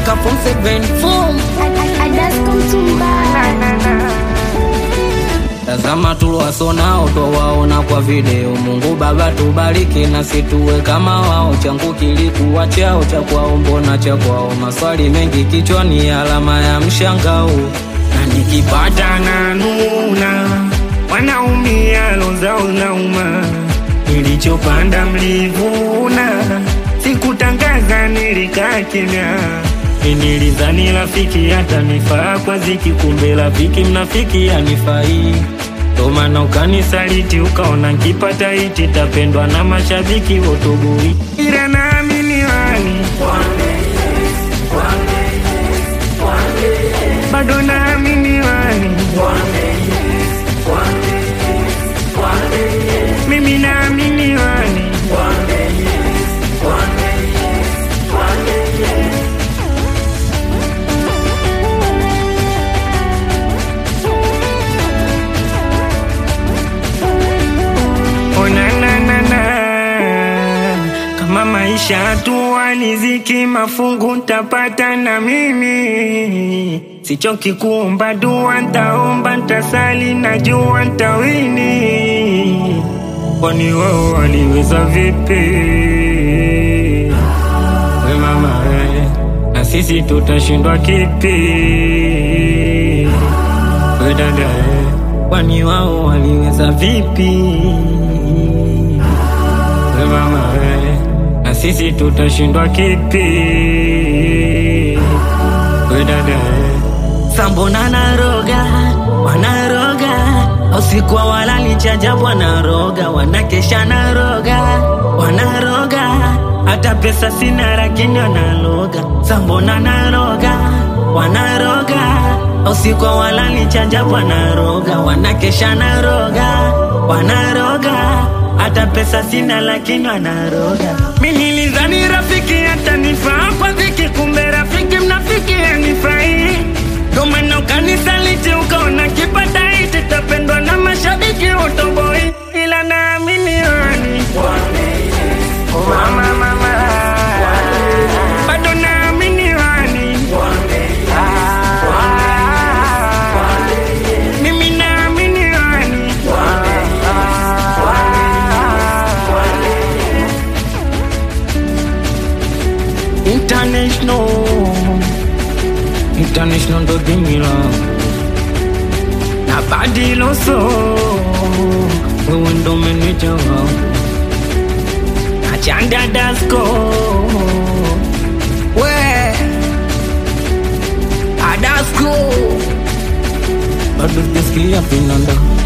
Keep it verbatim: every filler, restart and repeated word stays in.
mpaka form seven. Adasko Mtumba. Tazama tuliwasonao twawaona kwa video. Mungu Baba tubariki na situwe kama wao. Changu kilikuwa chao cha kwao, mbona cha kwao? Maswali mengi kichwani, alama ya mshangao. Na nikipata na nuna, wanaumia lozao nauma. Nilichopanda mlivuna, sikutangaza nilikaa kimya. Nilidhani rafiki hata nifaa kwa ziki, kumbe rafiki mnafiki anifai. Ndo maana ukanisaliti, ukaona nkipata iti tapendwa na mashabiki wotobui. Ila naamini wani bado naamini wani, mimi naamini wani. Kama maisha tuwa niziki, mafungu ntapata na mimi. Sichoki kuomba dua, ntaomba ntasali, najua ntawini. Kwani wao waliweza vipi? We mama we, na sisi tutashindwa kipi? We dada we, kwani wao waliweza vipi? We mama we, na sisi tutashindwa kipi? We dada we, Sambona naroga, wanaroga, usiku walali chajabu wanaroga, wanakesha naroga, wanaroga, hata pesa sina lakini wanaloga. Sambona naroga, wanaroga, usiku walali chajabu wanaroga, wanakesha naroga, wanaroga, hata pesa sina lakini wanaroga. mimi nilidhani rafiki hata nifaa kwa ziki, kumbe rafiki mnafiki anifai. Ndo maana ukanisaliti, ukaona kipata iti tapendwa na mashabiki utoboi. Ila naamini wani mama mama, bado naamini wani, mimi naamini wani. International, international ndo dimila Na badiloso, wewe ndo manager wao. na chanda dasko, We Adasko bado sijasikia pinanda.